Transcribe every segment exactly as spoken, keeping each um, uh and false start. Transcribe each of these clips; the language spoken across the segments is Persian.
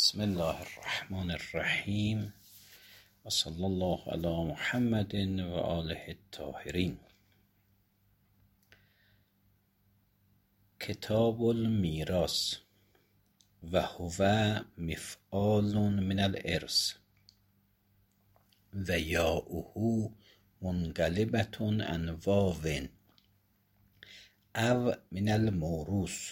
بسم الله الرحمن الرحیم و صلی الله علی محمد و آله الطاهرین. کتاب المیراث و هو مفعال من الارث و یاؤه منقلبة عن واو او من الموروث.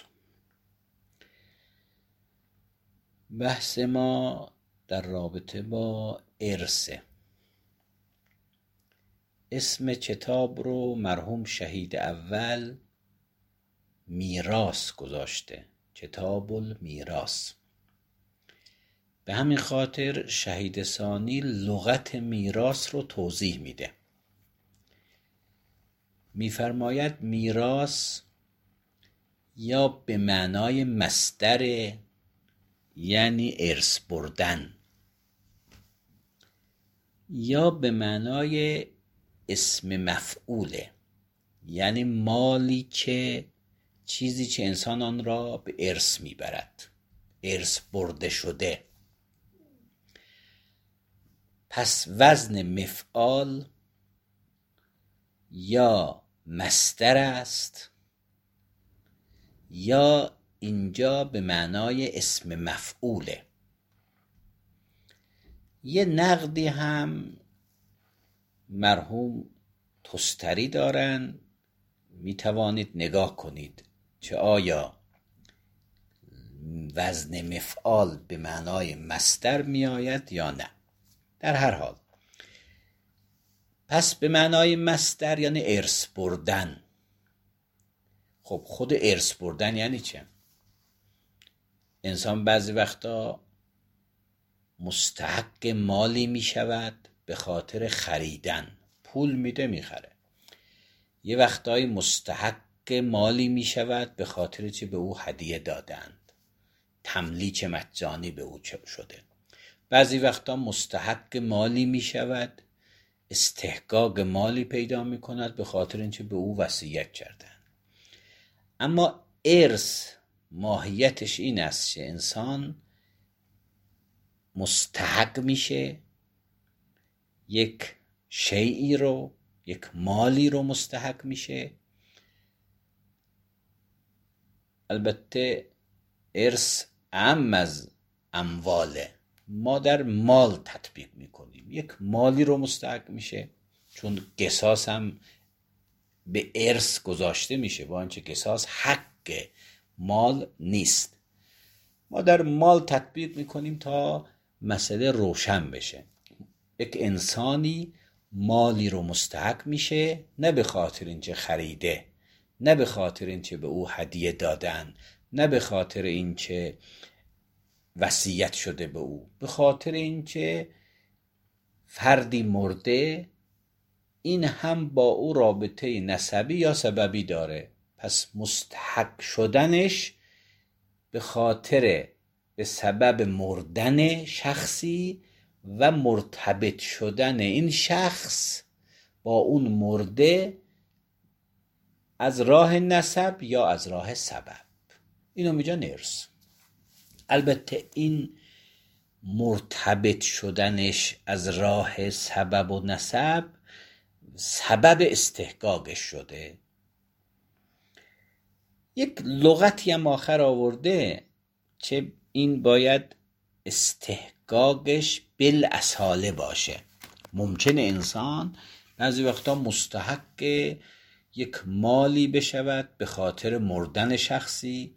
بحث ما در رابطه با ارث. اسم کتاب رو مرحوم شهید اول میراث گذاشته، کتاب المیراث. به همین خاطر شهید ثانی لغت میراث رو توضیح میده. میفرماید میراث یا به معنای مصدر، یعنی ارث بردن، یا به معنای اسم مفعوله، یعنی مالی که چیزی که انسان آن را به ارث میبرد، ارث برده شده. پس وزن مفعال یا مصدر است یا اینجا به معنای اسم مفعوله. یه نقدی هم مرحوم تستری دارن، می توانید نگاه کنید چه آیا وزن مفعال به معنای مصدر می آید یا نه. در هر حال پس به معنای مصدر یعنی ارث بردن. خب خود ارث بردن یعنی چه؟ انسان بعضی وقتا مستحق مالی می شود به خاطر خریدن، پول میده میخره. یه وقتایی مستحق مالی می شود به خاطر چه به او هدیه دادند، تملیک مجانی به او شده. بعضی وقتا مستحق مالی می شود، استحقاق مالی پیدا می کند به خاطر اینکه به او وصیت کردند. اما ارث ماهیتش این است که انسان مستحق میشه، یک شیئی رو، یک مالی رو مستحق میشه. البته ارث اعم از امواله، ما در مال تطبیق میکنیم. یک مالی رو مستحق میشه، چون قصاص هم به ارث گذاشته میشه، با اینکه قصاص حق مال نیست. ما در مال تطبیق میکنیم تا مسئله روشن بشه. یک انسانی مالی رو مستحق میشه، نه به خاطر اینکه خریده، نه به خاطر اینکه به او هدیه دادن، نه به خاطر اینکه وصیت شده به او، به خاطر اینکه فردی مرده، این هم با او رابطه نسبی یا سببی داره. پس مستحق شدنش به خاطر به سبب مردن شخصی و مرتبط شدن این شخص با اون مرده از راه نسب یا از راه سبب. اینو میگن ارث. البته این مرتبط شدنش از راه سبب و نسب سبب استحقاقش شده. یک لغتی هم آخر آورده که این باید استحقاقش بالاصاله باشه. ممکنه انسان بعضی وقتا مستحق یک مالی بشود به خاطر مردن شخصی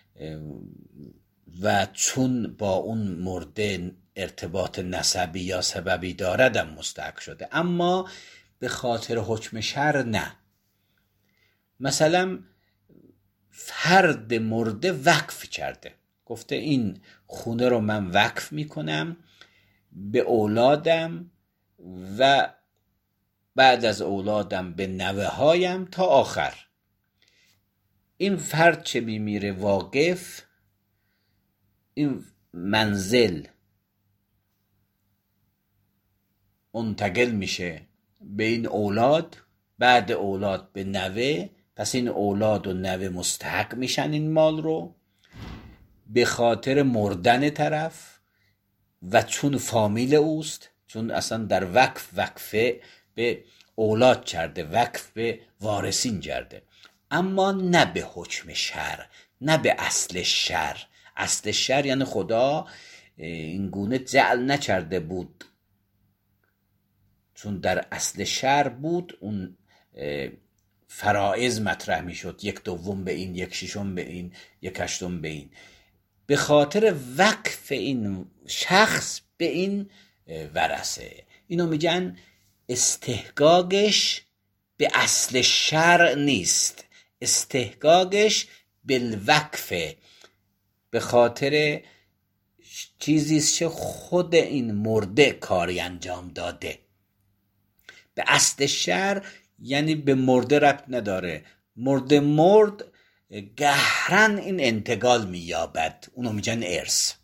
و چون با اون مرده ارتباط نسبی یا سببی دارد هم مستحق شده، اما به خاطر حکم شرع نه. مثلا فرد مرده وقف کرده، گفته این خونه رو من وقف میکنم به اولادم و بعد از اولادم به نوه هایم تا آخر. این فرد چه میمیره واقف، این منزل منتقل میشه به این اولاد، بعد اولاد به نوه. پس این اولاد و نوه مستحق میشن این مال رو به خاطر مردن طرف و چون فامیل اوست، چون اصلا در وقف وقفه به اولاد کرده، وقف به وارثین کرده، اما نه به حکم شرع، نه به اصل شرع. اصل شرع یعنی خدا این گونه جعل نکرده بود، چون در اصل شرع بود اون فرائض مطرح می شد، یک دوم به این، یک ششم به این، یک هشتم به این. به خاطر وقف این شخص به این ورثه، اینو میگن استحقاقش به اصل شرع نیست، استحقاقش بالوقفه، به خاطر چیزیست که خود این مرده کاری انجام داده. به اصل شرع یعنی به مرده ربط نداره، مرده مرد گهرن این انتقال مییابد، اونو میگن ارث.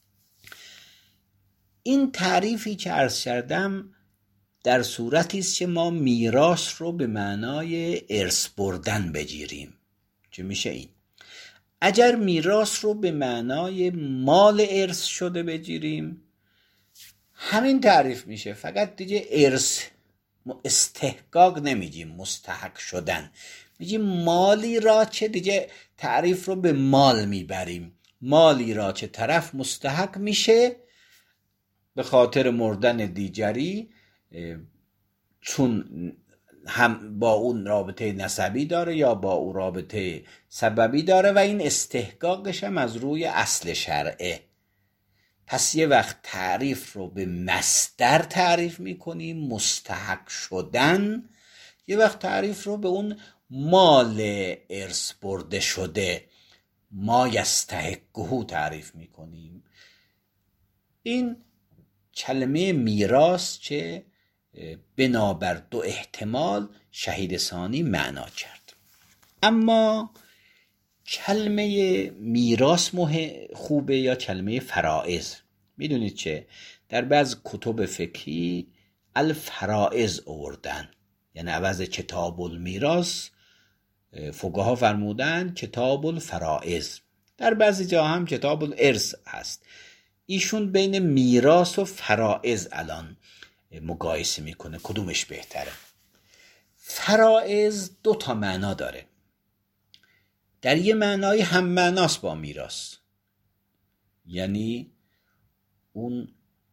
این تعریفی که عرض کردم در صورتی است که ما میراث رو به معنای ارث بردن بگیریم، که میشه این. اگر میراث رو به معنای مال ارث شده بگیریم، همین تعریف میشه، فقط دیگه ارث استحقاق نمیگیم، مستحق شدن میگیم. مالی را که دیگه تعریف رو به مال میبریم، مالی را که طرف مستحق میشه به خاطر مردن دیگری، چون هم با اون رابطه نسبی داره یا با اون رابطه سببی داره و این استحقاقش هم از روی اصل شرعه. پس یه وقت تعریف رو به مصدر تعریف میکنیم، مستحق شدن، یه وقت تعریف رو به اون مال ارث برده شده، ما یستحقه تعریف میکنیم. این کلمه میراث که بنابر دو احتمال شهید ثانی معنا کرد. اما کلمه میراث خوبه یا کلمه فرائض؟ میدونید چه در بعض کتب فقهی الفرائض آوردن، یعنی عوض کتاب المیراث فقها فرمودن کتاب الفرائض. در بعضی جا هم کتاب الارث هست. ایشون بین میراث و فرائض الان مقایسه میکنه کدومش بهتره. فرائض دو تا معنا داره. در یه معنای هم معناست با میراث، یعنی اون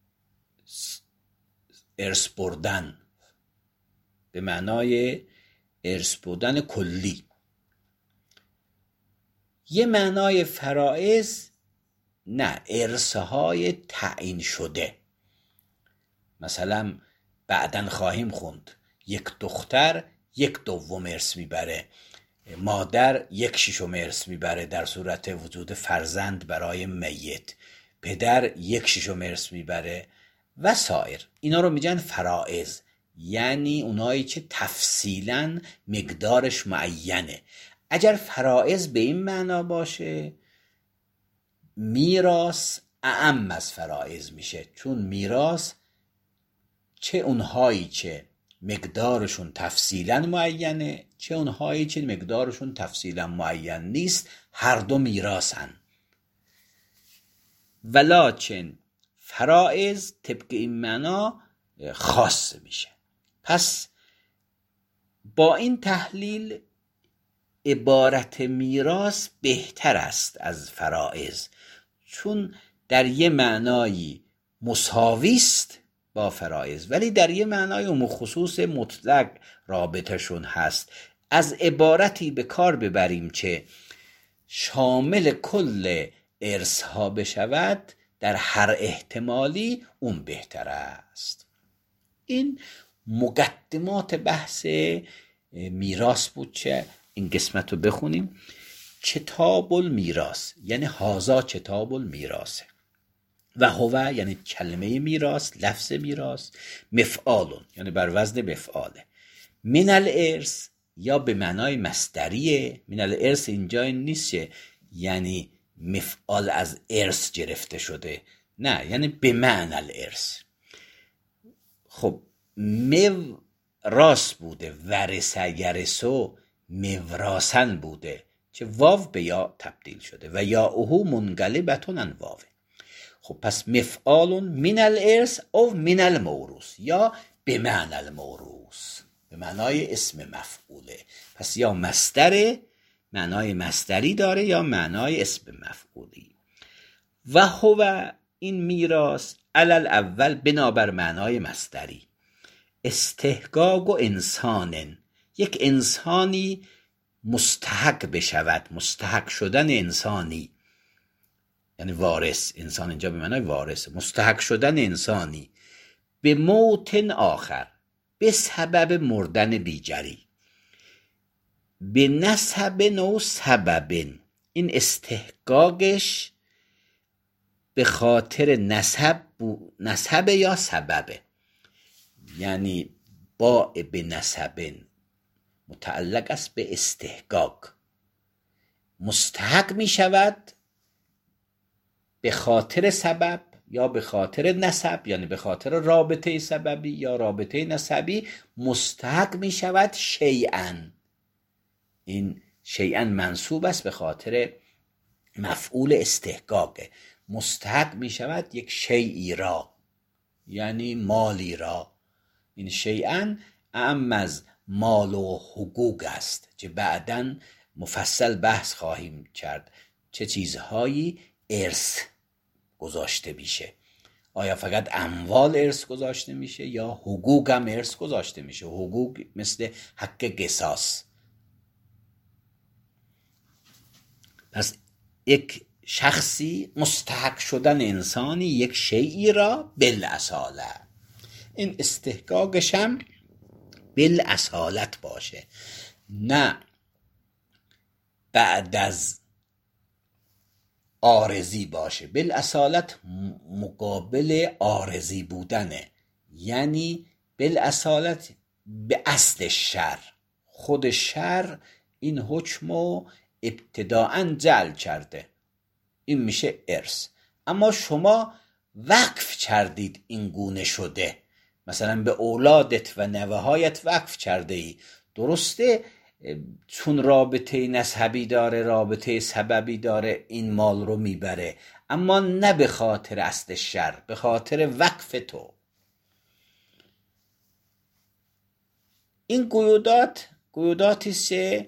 ارث بردن به معنای ارث بردن کلی. یه معنای فرائض نه، ارثهای تعیین شده. مثلا بعدن خواهیم خوند یک دختر یک دوم ارث میبره، مادر یک ششم ارث میبره در صورت وجود فرزند برای میت، پدر یک ششم ارث میبره و سایر. اینا رو میگن فرائض، یعنی اونایی که تفصیلا مقدارش معینه. اگر فرائض به این معنا باشه، میراث اعم از فرائض میشه، چون میراث چه اونهایی که مقدارشون تفصیلا معینه، چه اونهایی که مقدارشون تفصیلا معین نیست، هر دو میراثن. ولکن فرائض طبق این معنا خاص میشه. پس با این تحلیل عبارت میراث بهتر است از فرائض، چون در یه معنایی مساوی است با فرائض، ولی در یه معنای مخصوص مطلق رابطشون هست. از عبارتی به کار ببریم که شامل کل ارث ها بشود در هر احتمالی، اون بهتر است. این مقدمات بحث میراث بود که این قسمت رو بخونیم. کتاب المیراث یعنی هازا کتاب المیراث و هو یعنی کلمه میراث، لفظ میراث، مفعالون یعنی بر وزن مفعاله، من الارث یا به معنای مصدریه. من الارث اینجا نیست یعنی مفعال از ارث گرفته شده، نه، یعنی به معنی الارث. خب میراث بوده، ورثه یرثو میراثن بوده که واو به یا تبدیل شده و یا اوهو منقلبتون ان واو. خب پس مفعال من الارث او من الموروث یا به معنی الموروث، به معنای اسم مفعوله. پس یا مصدر معنای مصدری داره یا معنای اسم مفعولی. و هو این میراث علل اول بنابر معنای مصدری، استحقاق و انسان، یک انسانی مستحق بشود، مستحق شدن انسانی یعنی وارث، انسان اینجا به معنای وارث، مستحق شدن انسانی به موت آخر، به سبب مردن دیگری، به نسب نو سبب، این استحقاقش به خاطر نسب نسب یا سببه، یعنی با به نسب متعلق است به استحقاق، مستحق می شود به خاطر سبب یا به خاطر نسب، یعنی به خاطر رابطه سببی یا رابطه نسبی مستحق می شود شیئا. این شیئا منصوب است به خاطر مفعول استحقاقه، مستحق می شود یک شیئی را یعنی مالی را. این شیئا اعم از مال و حقوق است که بعداً مفصل بحث خواهیم کرد چه چیزهایی ارث گذاشته میشه، آیا فقط اموال ارث گذاشته میشه یا حقوق هم ارث گذاشته میشه. حقوق مثل حق قصاص. پس یک شخصی مستحق شدن انسانی یک شیئی را بالاصاله، این استحقاقش هم بالاصالت باشه، نه بعد از عارضی باشه. بالاصالت مقابل عارضی بودنه، یعنی بالاصالت به اصل شر، خود شر این حکمو ابتداءً جعل کرده، این میشه ارث. اما شما وقف کردید این گونه شده، مثلا به اولادت و نوه‌هایت وقف کرده ای، درسته چون رابطه نسبی داره، رابطه سببی داره، این مال رو میبره، اما نه به خاطر اصل شر، به خاطر وقف تو. این قیودات قیوداتی است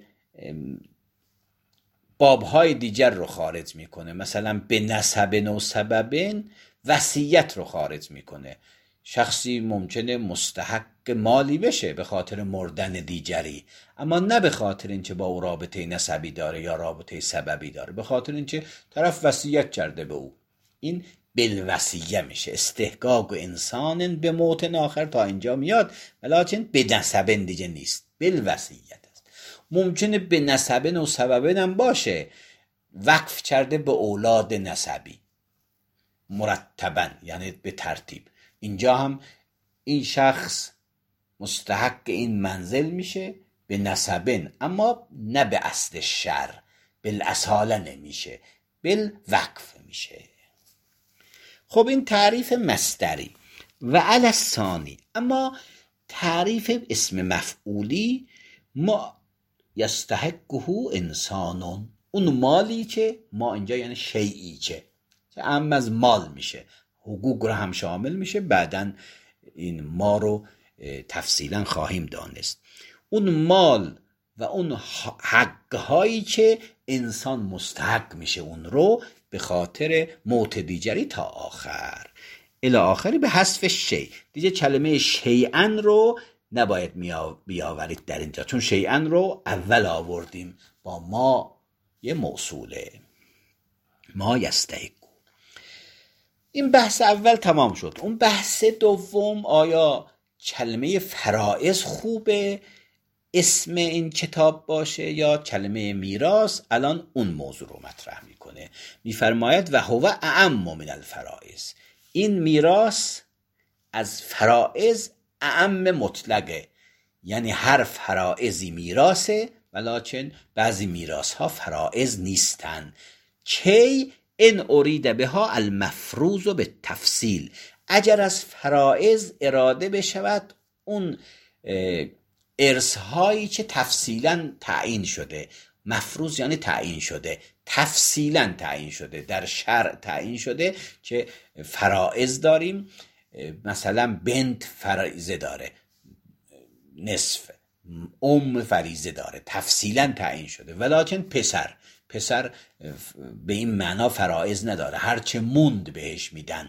بابهای دیگر رو خارج میکنه، مثلا به نسب نو سببن وصیت رو خارج میکنه. شخصی ممکنه مستحق مالی بشه به خاطر مردن دیگری، اما نه به خاطر اینکه با او رابطه نسبی داره یا رابطه سببی داره، به خاطر اینکه طرف وصیت کرده به او. این بالوصیه میشه. استحقاق انسان به موت آخر تا اینجا میاد، ولیکن به نسب دیگه نیست، بالوصیت است. ممکنه به نسب و سبب هم باشه، وقف کرده به اولاد نسبی مرتبا یعنی به ترتیب. اینجا هم این شخص مستحق این منزل میشه به نسبن، اما نه به اصل شر، بالاصاله نمیشه، بالوقف میشه. خب این تعریف مصدری. و علی الثانی، اما تعریف اسم مفعولی، ما یستحقه انسانون، اون مالی که ما اینجا یعنی شیئی که هم از مال میشه، حقوق رو هم شامل میشه، بعداً این ما رو تفصیلا خواهیم دانست. اون مال و اون حقهایی که انسان مستحق میشه اون رو به خاطر موت دیگری تا آخر الی آخری به حذف شی. دیگه کلمه شیئا رو نباید بیاورید در اینجا، چون شیئا رو اول آوردیم با ما یه موصوله، ما یستحق. این بحث اول تمام شد. اون بحث دوم، آیا کلمه فرائض خوبه اسم این کتاب باشه یا کلمه میراث؟ الان اون موضوع رو مطرح میکنه. میفرماید و هو اعم من الفرائض، این میراث از فرائض اعم مطلقه، یعنی هر فرائضی میراثه، ولکن بعضی میراث ها فرائض نیستن. کی ان ارید بها المفروض به تفصیل، اگر از فرائض اراده بشود اون ارث هایی که تفصیلا تعیین شده، مفروض یعنی تعیین شده، تفصیلا تعیین شده، در شرع تعیین شده که فرائض داریم. مثلا بنت فریضه داره، نصف، ام فریضه داره، تفصیلا تعیین شده. ولیکن پسر پسر به این معنا فرائض نداره، هرچه موند بهش میدن.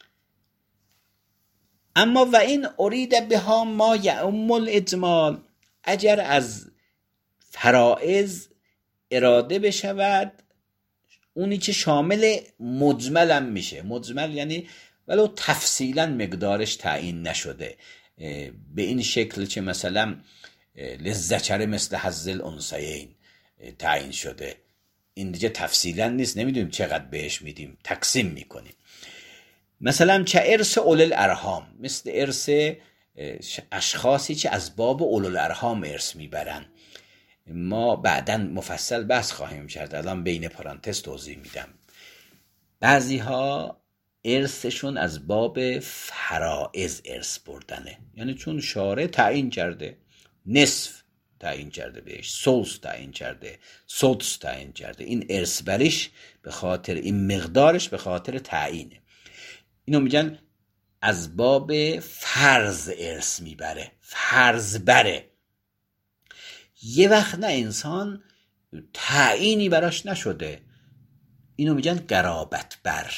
اما و این ارید بها ما یعم الاجمال، اگر از فرائض اراده بشود اونی که شامل مجمل هم میشه. مجمل یعنی ولو تفصیلا مقدارش تعیین نشده، به این شکل که مثلا للذکر مثل حظ الانثیین تعیین شده، این دیگه تفصیلا نیست، نمیدونیم چقدر بهش میدیم، تقسیم میکنیم. مثلا چه ارث اول الارحام، مثل ارث اشخاصی که از باب اول الارحام ارث میبرن. ما بعداً مفصل بحث خواهیم کرد، الان بین پرانتز توضیح میدم. بعضی ها ارثشون از باب فرائض ارث بردنه، یعنی چون شارع تعیین کرده، نصف تعیین کرده بهش، ثلث تعیین کرده، سدس تعیین کرده، این ارث بریش به خاطر این مقدارش به خاطر تعیینه. اینو میگن از باب فرض ارث میبره، فرض بره. یه وقت نه انسان تعیینی براش نشده، اینو میگن قرابت بر.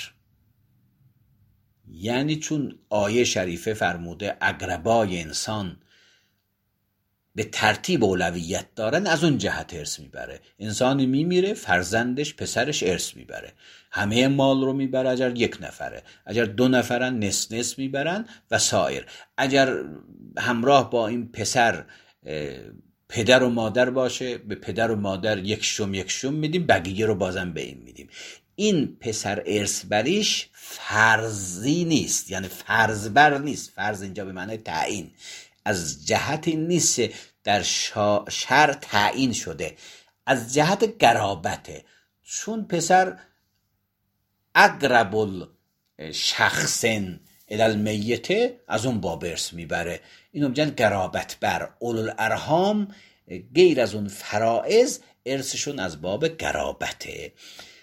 یعنی چون آیه شریفه فرموده اقربای انسان به ترتیب اولویت دارن، از اون جهت ارث میبره. انسانی میمیره، فرزندش پسرش ارث میبره، همه مال رو میبره. اگر یک نفره، اگر دو نفرن نصف نصف میبرن و سایر. اگر همراه با این پسر پدر و مادر باشه، به پدر و مادر یک شم یک شم میدیم، بقیه رو بازم به این میدیم. این پسر ارث بریش فرضی نیست، یعنی فرض بر نیست. فرض اینجا به معنی تعیین، از جهت نیست در شرع تعیین شده، از جهت قرابته. چون پسر اقرب الشخص الی المیت، از اون باب ارث میبره. اینو میگن قرابت بر. اولو الارحام غیر از اون فرائض ارثشون از باب قرابته.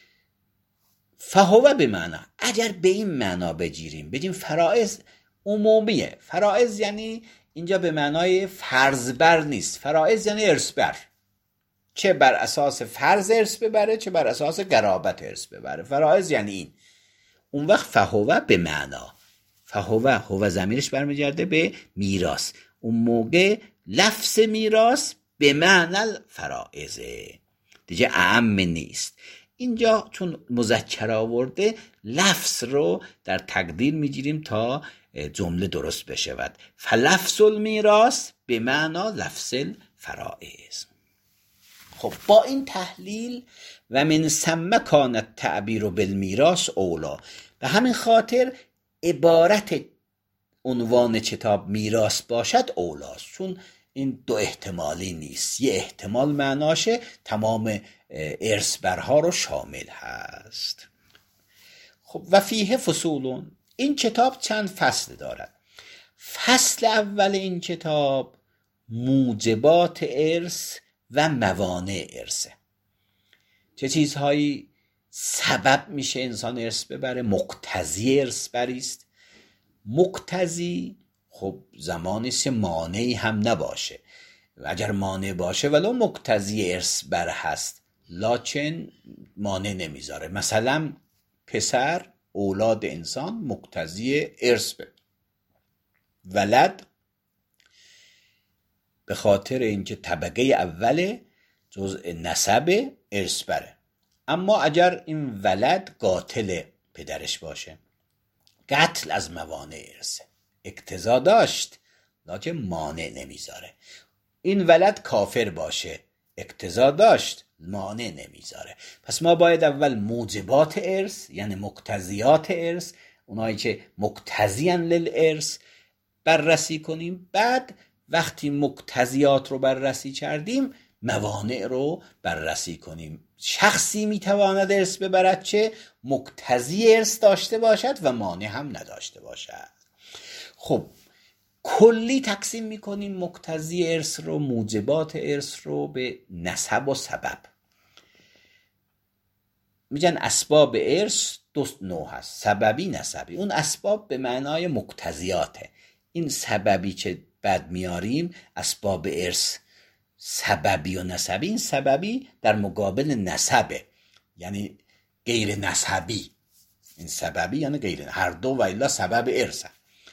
فهو به معنا، اگر به این معنا بگیریم، بگیم فرائض عمومیه. فرائض یعنی اینجا به معنای فرض بر نیست، فرائض یعنی ارث بر، چه بر اساس فرض ارث ببره چه بر اساس قرابت ارث ببره. فرائض یعنی این. اون وقت فهو به معنا، فهو هو ضمیرش برمیگرده به میراث، اون موقع لفظ میراث به معنی فرائضه دیگه، اعم نیست. اینجا چون مذکر آورده لفظ رو در تقدیر میگیریم تا جمله درست بشود. فلفظ المیراث به معنا لفظ الفرائض. خب با این تحلیل و من ثم کان التعبیر بالمیراث اولا، به همین خاطر عبارت عنوان کتاب میراث باشد اولاست، چون این دو احتمالی نیست، یه احتمال معناشه تمام ارث برها رو شامل هست. خب و فیه فصولون، این کتاب چند فصل دارد. فصل اول این کتاب موجبات ارث و موانع ارثه، چه چیزهایی سبب میشه انسان ارث ببره، مقتضی ارث بریست. مقتضی خب زمانیست مانعی هم نباشه، اگر مانع باشه ولو مقتضی ارث بر هست لکن مانع نمیذاره. مثلا پسر اولاد انسان مقتضی ارث بر، ولد به خاطر اینکه طبقه اوله جزء نسب ارث بره. اما اگر این ولد قاتل پدرش باشه، قتل از موانع ارثه، اقتضا داشت لکن مانع نمیذاره. این ولد کافر باشه، اقتضا داشت مانع نمیذاره. پس ما باید اول موجبات ارث یعنی مقتضیات ارث، اونایی که مقتضیان للارث بررسی کنیم. بعد وقتی مقتضیات رو بررسی کردیم موانع رو بررسی کنیم. شخصی میتواند ارث ببرد چه مقتضی ارث داشته باشد و مانع هم نداشته باشد. خب کلی تقسیم میکنیم مقتضی ارث رو، موجبات ارث رو به نسب و سبب. میگن اسباب ارث دو نوع هست، سببی نسبی. اون اسباب به معنای مقتضیاته. این سببی که بعد میاریم اسباب ارث سببی و نسبی، این سببی در مقابل نسبه، یعنی غیر نسبی. این سببی یعنی غیر، هر دو و الا سبب ارث.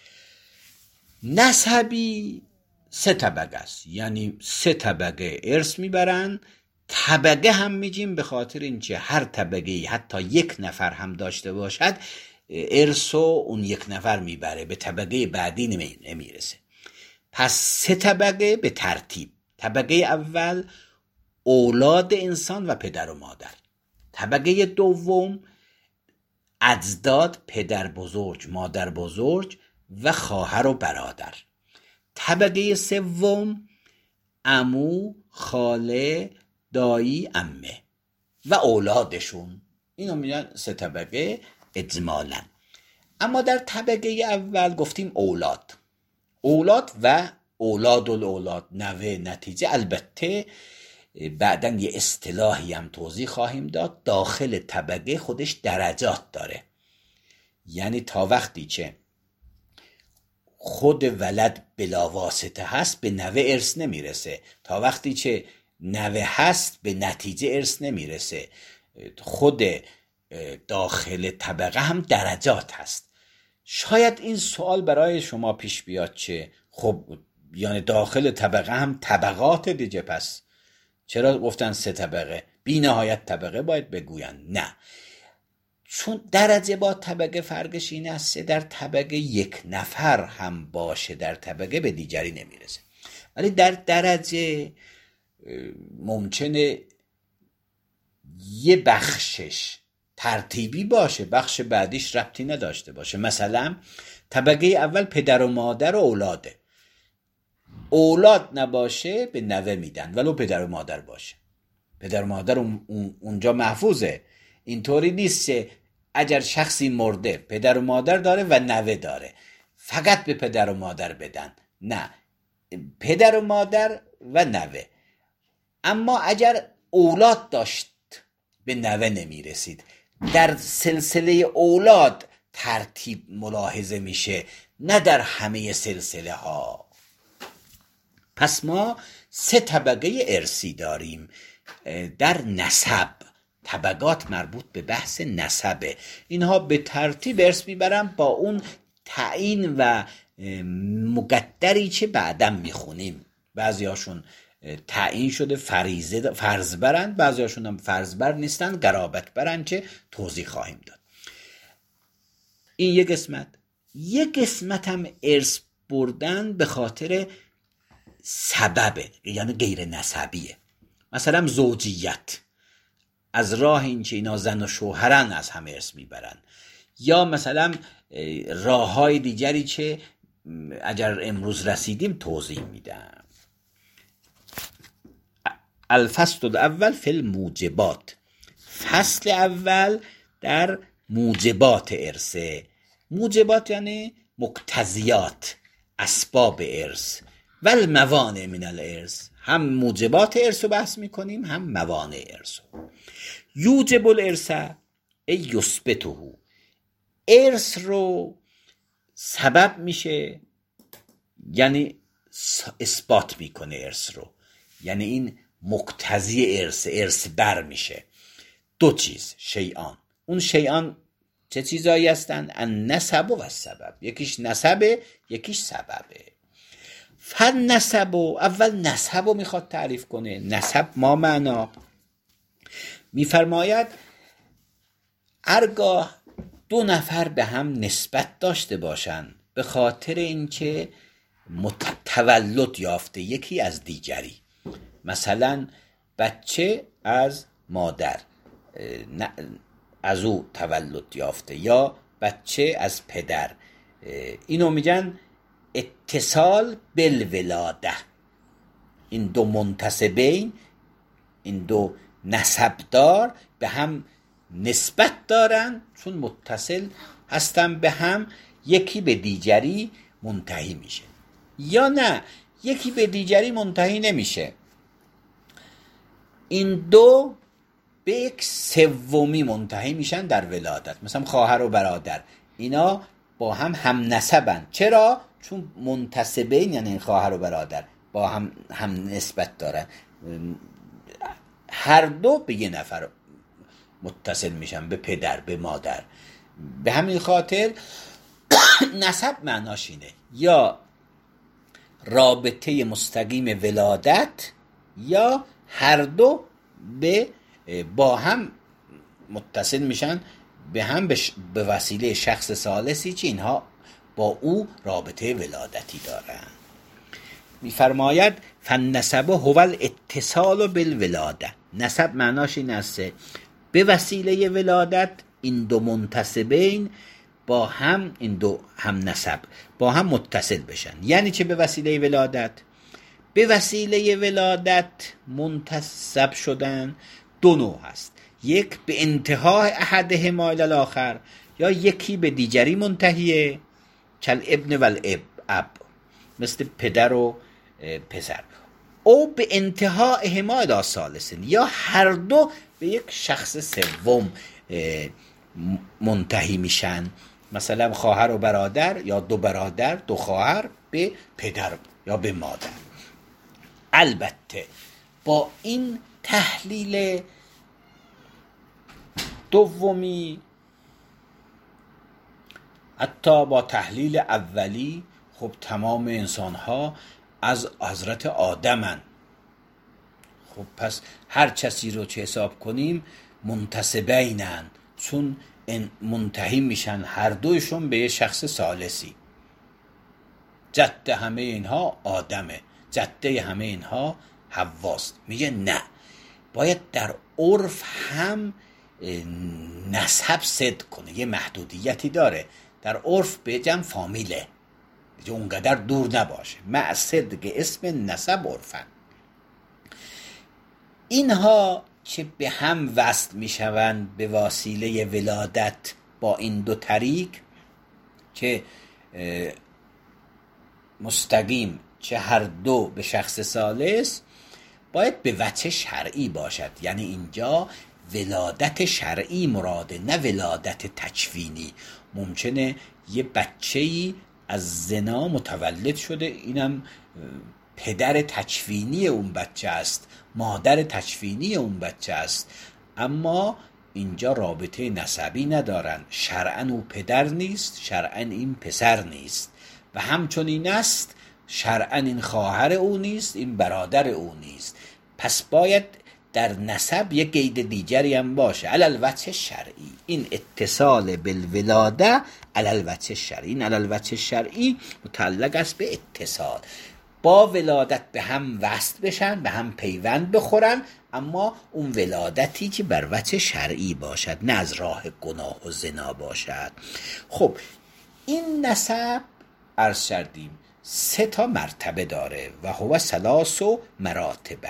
نسبی سه طبقه است، یعنی سه طبقه ارث میبرن. طبقه هم میگیم به خاطر اینکه هر طبقه حتی یک نفر هم داشته باشد ارث و اون یک نفر میبره، به طبقه بعدی نمیرسه. پس سه طبقه به ترتیب. طبقه اول اولاد انسان و پدر و مادر. طبقه دوم اجداد، پدر بزرگ، مادر بزرگ و خواهر و برادر. طبقه سوم عمو، خاله، دایی، عمه و اولادشون. اینو میگن سه طبقه اجمالا. اما در طبقه اول گفتیم اولاد اولاد و اولاد الاولاد، نوه، نتیجه. البته بعداً یه اصطلاحی هم توضیح خواهیم داد. داخل طبقه خودش درجات داره، یعنی تا وقتی که خود ولد بلاواسطه هست به نوه ارث نمیرسه، تا وقتی که نوه هست به نتیجه ارث نمیرسه. خود داخل طبقه هم درجات هست. شاید این سوال برای شما پیش بیاد که خب یعنی داخل طبقه هم طبقات دیگه، پس چرا گفتن سه طبقه؟ بی نهایت طبقه باید بگوین. نه، چون درجه با طبقه فرقش این است در طبقه یک نفر هم باشه در طبقه به دیگری نمیرسه، ولی در درجه ممکنه یه بخشش ترتیبی باشه، بخش بعدیش ربطی نداشته باشه. مثلا طبقه اول پدر و مادر و اولاده. اولاد نباشه به نوه میدن ولو پدر و مادر باشه. پدر و مادر اونجا محفوظه. اینطوری نیست که اگر شخصی مرده پدر و مادر داره و نوه داره فقط به پدر و مادر بدن. نه، پدر و مادر و نوه. اما اگر اولاد داشت به نوه نمی رسید. در سلسله اولاد ترتیب ملاحظه میشه، نه در همه سلسله ها. پس ما سه طبقه ارثی داریم در نسب. طبقات مربوط به بحث نسبه. اینها به ترتیب ارث میبرن با اون تعیین و مقدری که بعدم میخونیم. بعضی هاشون تعیین شده فریضه فرض برند، بعضی هاشون هم فرض بر نیستن، قرابت برند که توضیح خواهیم داد. این یک قسمت. یک قسمت هم ارث بردن به خاطر سببه، یعنی غیر نسبیه. مثلا زوجیت، از راه این که اینا زن و شوهرن از هم ارث میبرن. یا مثلا راه های دیگری که اگر امروز رسیدیم توضیح میدم. الفصل الاول فی الموجبات. فصل اول در موجبات ارث. موجبات یعنی مقتضیات، اسباب ارث. و الموانع من الارث. هم موجبات ارث رو بحث میکنیم هم موانع ارث. یوجب الارث ای یثبته. ارث رو سبب میشه، یعنی اثبات میکنه ارث رو، یعنی این مقتضی ارث، ارث بر میشه. دو چیز، شیئان. اون شیئان چه چیزایی هستن؟ النسب و السبب. یکیش نسبه، یکیش سببه. فن نسب و اول نسب رو میخواد تعریف کنه. نسب ما معنا میفرماید هرگاه دو نفر به هم نسبت داشته باشن به خاطر اینکه تولد یافته یکی از دیگری، مثلا بچه از مادر از او تولد یافته یا بچه از پدر، اینو میگن اتصال بالولاده. این دو منتسبین، این دو نسبدار به هم نسبت دارن، چون متصل هستن به هم، یکی به دیگری منتهی میشه. یا نه، یکی به دیگری منتهی نمیشه. این دو به یک سومی منتهی میشن در ولادت. مثلا خواهر و برادر اینا با هم هم نسبن. چرا؟ چون منتسبین، یعنی خواهر و برادر با هم هم نسبت دارن، هر دو به یه نفر متصل میشن، به پدر به مادر. به همین خاطر نسب معناش اینه یا رابطه مستقیم ولادت یا هر دو به با هم متصل میشن به هم به وسیله شخص ثالثی که اینها با او رابطه ولادتی دارن. میفرماید فالنسب هو الاتصال بالولاده. نسب معناش این است به وسیله ولادت این دو منتسبین با هم، این دو هم نسب با هم متصل بشن. یعنی چه به وسیله ولادت؟ به وسیله ولادت منتسب شدن دو نوع هست. یک به انتهای احدهما الی الاخر، یا یکی به دیگری منتهیه، کل ابن و الاب، مثل پدر و پسر، او به انتهایهما الی ثالث، یا هر دو به یک شخص سوم منتهی میشن. مثلا خواهر و برادر یا دو برادر دو خواهر به پدر یا به مادر. البته با این تحلیل دومی، حتی با تحلیل اولی، خب تمام انسان ها از حضرت آدمن. خب پس هر کسی رو چه حساب کنیم منتسبینن، چون منتهی میشن هر دویشون به یه شخص ثالثی. جده همه اینها آدمه، جده همه اینها حواست. میگه نه، باید در عرف هم نسب صدق کنه، یه محدودیتی داره. در عرف به جمع فامیله، اونقدر دور نباشه. مع صدق اسم نسب عرفن. اینها که به هم وصل میشوند به وسیله ولادت با این دو طریق، که مستقیم چه هر دو به شخص ثالث، باید به وجه شرعی باشد. یعنی اینجا ولادت شرعی مراده، نه ولادت تکوینی. ممکنه یه بچه‌ای از زنا متولد شده، اینم پدر تکوینی اون بچه است، مادر تکوینی اون بچه است، اما اینجا رابطه نسبی ندارن. شرعاً او پدر نیست، شرعاً این پسر نیست، و همچنین است شرعاً این خواهر او نیست، این برادر او نیست. پس باید در نسب یک قید دیگری هم باشه، علی الوجه شرعی. این اتصال بالولاده علی الوجه شرعی، این علی الوجه شرعی متعلق است به اتصال، با ولادت به هم وصل بشن، به هم پیوند بخورن، اما اون ولادتی که بر وجه شرعی باشد، نه از راه گناه و زنا باشد. خب این نسب عرض کردیم سه تا مرتبه داره و هو ثلاث و مراتبه.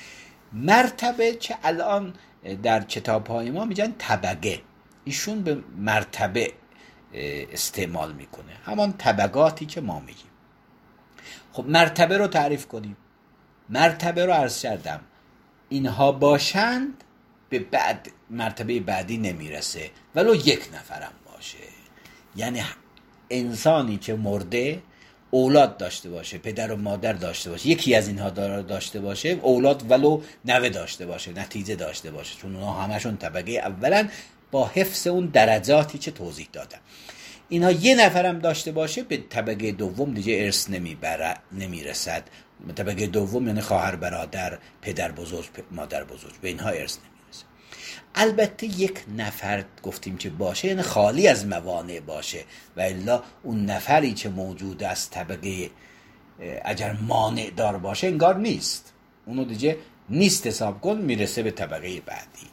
مرتبه که الان در کتاب‌های ما میگن طبقه، ایشون به مرتبه استعمال میکنه، همان طبقاتی که ما میگیم. خب مرتبه رو تعریف کنیم. مرتبه رو عرض کردم اینها باشند به بعد مرتبه بعدی نمیرسه، ولو یک نفرم باشه. یعنی انسانی که مرده اولاد داشته باشه، پدر و مادر داشته باشه، یکی از اینها داشته باشه، اولاد ولو نوه داشته باشه، نتیجه داشته باشه، چون اونها همشون طبقه اولا با حفظ اون درجاتی که توضیح دادم. اینها یه نفرم داشته باشه به طبقه دوم دیگه ارث نمیبره، نمیرسد. طبقه دوم یعنی خواهر برادر، پدر بزرگ، مادر بزرگ، به اینها ارث نمیرسه. البته یک نفر گفتیم که باشه یعنی خالی از موانع باشه، و الا اون نفری که موجود است طبقه اگر مانع دار باشه انگار نیست، اونو دیگه نیست حساب کن، میرسه به طبقه بعدی.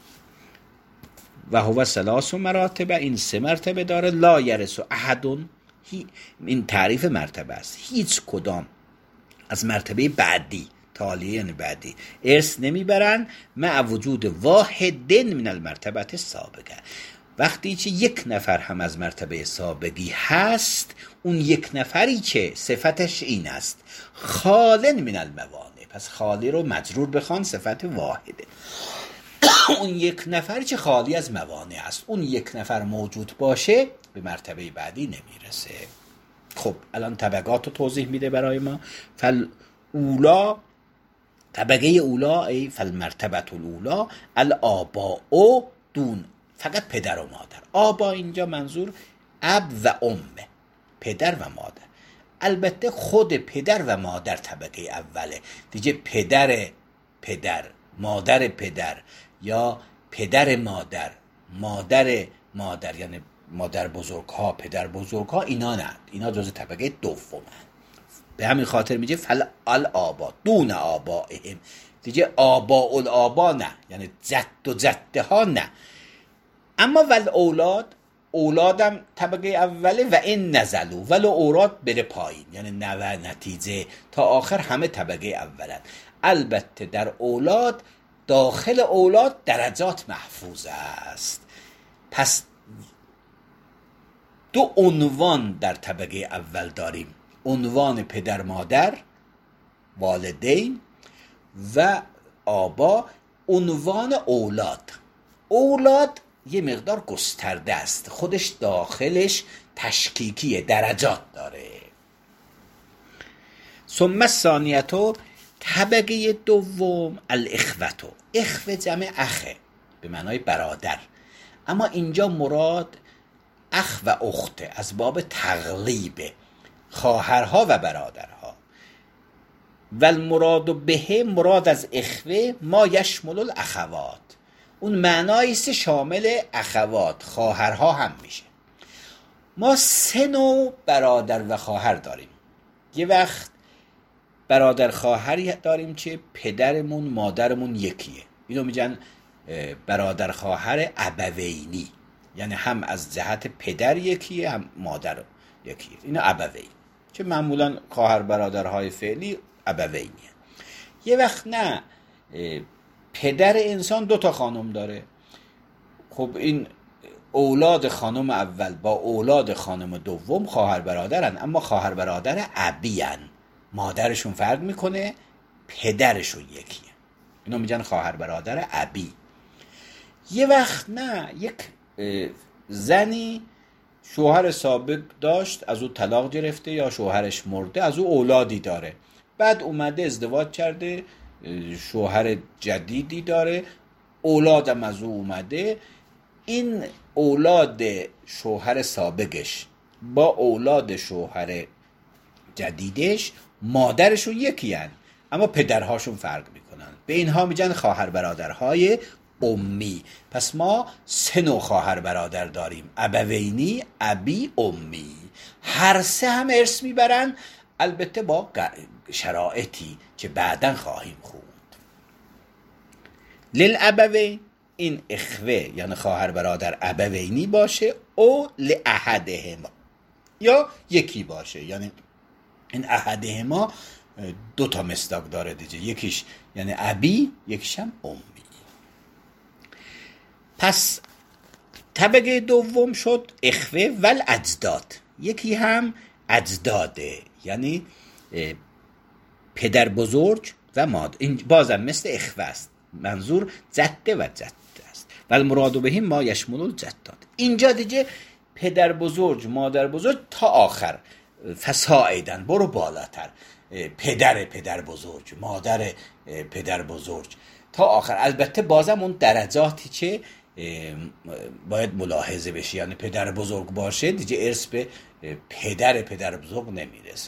و هو ثلاث مراتب، این سه مرتبه داره. لا یرث احد، این تعریف مرتبه است، هیچ کدام از مرتبه بعدی، تالیه یعنی بعدی، ارث نمیبرن مع وجود واحد من المرتبه السابقه. وقتی که یک نفر هم از مرتبه سابقی هست، اون یک نفری که صفتش این است خالن من الموانع، پس خالی رو مجرور بخوان، صفت واحده. اون یک نفر چه خالی از موانع است، اون یک نفر موجود باشه به مرتبه بعدی نمیرسه. خب الان طبقات رو توضیح میده برای ما. فل اولا، طبقه اولا ای فالمرتبه الاولا الآباء دون، فقط پدر و مادر. آبا اینجا منظور اب و امه، پدر و مادر. البته خود پدر و مادر طبقه اوله دیگه، پدر پدر، مادر پدر، یا پدر مادر، مادر مادر، یعنی مادر بزرگ ها، پدر بزرگ ها، اینا نه، اینا جز طبقه دومه. به همین خاطر میگه فل الآبا دون آبائهم، دیگه آباء الآبا نه، یعنی جد و جده ها نه. اما ول اولاد، اولادم طبقه اوله و این نزلو، ولو اولاد بره پایین، یعنی نوع نتیجه تا آخر همه طبقه اولن. البته در اولاد، داخل اولاد درجات محفوظ است. پس دو عنوان در طبقه اول داریم، عنوان پدر مادر، والدین و آبا، عنوان اولاد. اولاد یه مقدار گسترده است، خودش داخلش تشکیکیه، درجات داره. ثم الثانیتو، طبقه دوم الاخوتو. اخوه جمع اخه به معنای برادر، اما اینجا مراد اخ و اخته، از باب تغلیب خواهرها و برادرها. و المراد به، مراد از اخوه ما یشمل الاخوات، اون معناییست شامل اخوات، خواهرها هم میشه. ما سه نوع برادر و خواهر داریم. یه وقت برادر خواهری داریم که پدرمون مادرمون یکیه، اینو میگن برادر خواهر ابوینی، یعنی هم از جهت پدر یکیه هم مادر یکیه، اینو ابوین، که معمولا خواهر برادرهای فعلی ابوینیه. یه وقت نه، پدر انسان دو تا خانم داره، خب این اولاد خانم اول با اولاد خانم دوم خواهر برادرن، اما خواهر برادر ابیان، مادرشون فرق میکنه، پدرشون یکیه، اینو میگن خواهر برادر ابی. یه وقت نه، یک زنی شوهر سابق داشت، از او طلاق گرفته یا شوهرش مرده، از او اولادی داره، بعد اومده ازدواج کرده، شوهر جدیدی داره، اولادم از او اومده. این اولاد شوهر سابقش با اولاد شوهر جدیدش مادرشون یکی هن، اما پدرهاشون فرق میکنن، به اینها میگن خواهر برادرهای امی. پس ما سه نوع خواهر برادر داریم، ابوینی، ابی، امی. هر سه هم ارث میبرن، البته با شرایطی که بعداً خواهیم خوند. للابوین، این اخوه یعنی خواهر برادر ابوینی باشه، او لاحدهما، یا یکی باشه، یعنی این احدهما دو تا مصداق داره دیگه، یکیش یعنی ابی، یکیش هم امی. پس طبقه دوم شد اخوه ول اجداد، یکی هم اجداده، یعنی پدر بزرگ و مادر. این بازم مثل اخوه است، منظور جده و جده است. و المراد بهم ما یشمل الجدات، اینجا دیگه پدر بزرگ، مادر بزرگ تا آخر، فساعدن، برو بالاتر، پدر پدر بزرگ، مادر پدر بزرگ تا آخر. البته بازم اون درجاتی که باید ملاحظه بشه، یعنی پدر بزرگ باشه دیگه ارث به پدر پدر بزرگ نمیرسه.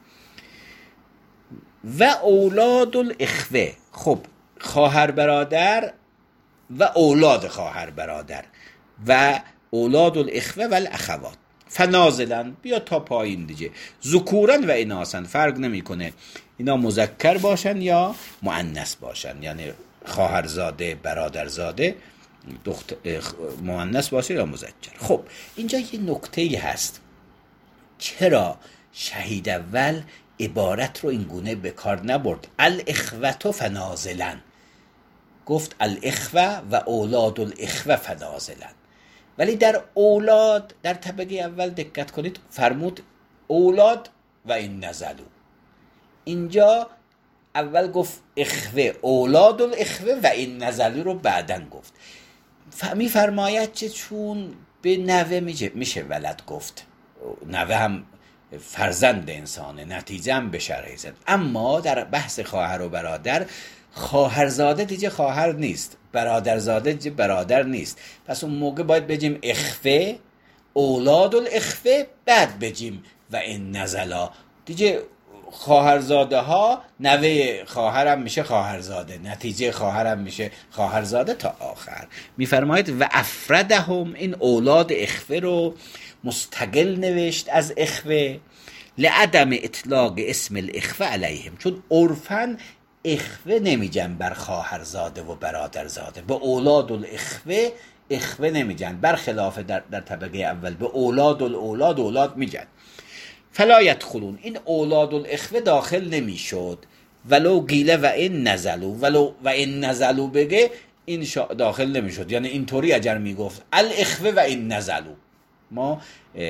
و اولاد الاخوه، خب خواهر برادر و اولاد خواهر برادر و اولاد الاخوه و الاخوات، فنازلن، بیا تا پایین دیگه، ذکورن و اناسن، فرق نمیکنه اینا مذکر باشن یا مؤنث باشن، یعنی خواهرزاده، برادرزاده، دختر مؤنث باشه یا مذکر. خب اینجا یه نکته‌ای هست، چرا شهید اول عبارت رو این گونه به کار نبرد؟ الاخوة فنازلن، گفت الاخوة و اولاد الاخوة فنازلن، ولی در اولاد در طبقه اول دقت کنید فرمود اولاد و این نزلو. اینجا اول گفت اخوه اولاد الاخوه و این نزلی رو بعدن گفت. می فرماید که چون به نوه میشه ولد گفت، نوه هم فرزند انسانه، نتیجه هم به شرعی زد. اما در بحث خواهر و برادر، خواهرزاده دیگه خواهر نیست، برادرزاده دیگه برادر نیست. پس اون موقع باید بگیم اخوه اولاد الاخوه، بعد بگیم و این نزلا. دیگه خواهرزاده ها نوه خواهرم میشه خواهرزاده، نتیجه خواهرم میشه خواهرزاده تا آخر. میفرماید و افردهم، این اولاد اخوه رو مستقل نوشت از اخوه، لعدم اطلاق اسم الاخوه علیهم، چون عرفاً اخوه نمیگن بر خواهرزاده و برادرزاده، به اولاد الاخوه اخوه نمیگن، برخلاف در, در طبقه اول به اولاد الاولاد اولاد میگن. فلا یدخلون، این اولاد الاخوه داخل نمیشد، ولو گیله و این نزلو، ولو و این نزلو بگه این داخل نمیشد. یعنی اینطوری اگر میگفت الاخوه و این نزلو، ما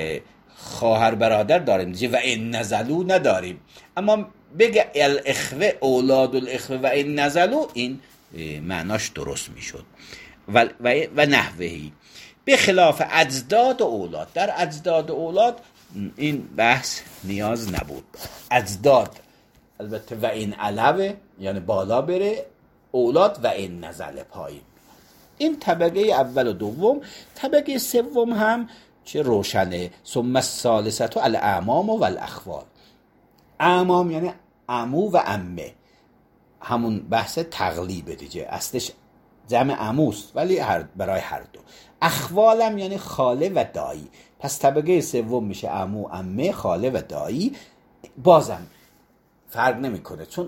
خواهر برادر داریم دیگه و این نزلو نداریم، اما بگه الاخوه اولاد الاخوه و این نزلو، این معناش درست میشد. و, و, و نحوهی به خلاف اجداد و اولاد، در اجداد و اولاد این بحث نیاز نبود. اجداد البته و این علوه، یعنی بالا بره، اولاد و این نزل پایین. این طبقه اول و دوم. طبقه سوم هم چه روشنه، ثم الثالثه الاعمام و الاخوال. اعمام یعنی عمو و عمه، همون بحث تقلیب دیگه، اصلش جمع عموست ولی هر برای هر دو. اخوالم یعنی خاله و دایی، پس طبقه سوم میشه عمو، عمه، خاله و دایی. بازم فرق نمیکنه، چون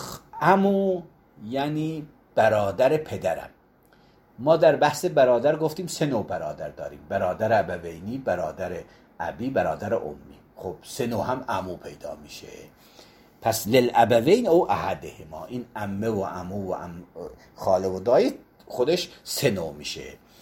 عمو یعنی برادر پدرم. ما در بحث برادر گفتیم سه نوع برادر داریم، برادر ابوینی، برادر ابی، برادر امی. خب سه نوع هم عمو پیدا میشه. پس للابوین او احدهما، این عمه و عمو و عم خاله و دایی خودش سه نوع میشه.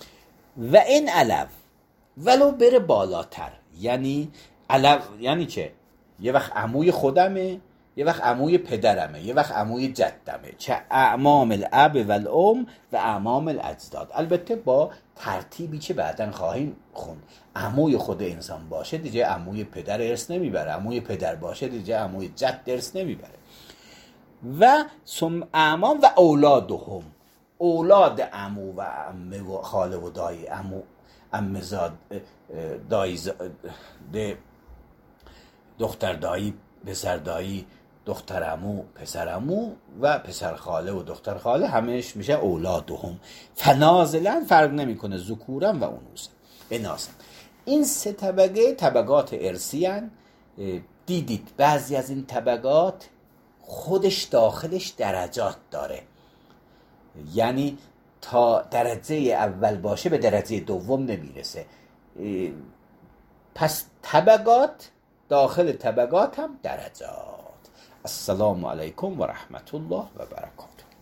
و این علو ولو بره بالاتر، یعنی علو یعنی چه؟ یه وقت عموی خودمه، یه وقت عموی پدرمه، یه وقت عموی جدمه، چه اعمام الاب و الام و اعمام الاجداد. البته با ترتیبی که بعدن خواهیم خوند. عموی خود انسان باشه دیگه عموی پدر ارث نمیبره، عموی پدر باشه دیگه عموی جد ارث نمیبره. و ثم اعمام و اولادهم، اولاد عمو و عمه و خاله و دایی، عمو عمه زاد، دایی زاد، دختر دایی، پسر دایی، دختر عمو، پسر عمو و پسر خاله و دختر خاله، همش میشه اولادهم. فنازلا فرق نمیکنه ذکورن و انوثن. اناثن. این سه طبقه طبقات ارثی ان. دیدید بعضی از این طبقات خودش داخلش درجات داره، یعنی تا درجه اول باشه به درجه دوم نمیرسه. پس طبقات داخل طبقات هم درجات. السلام علیکم و رحمت الله و برکاته.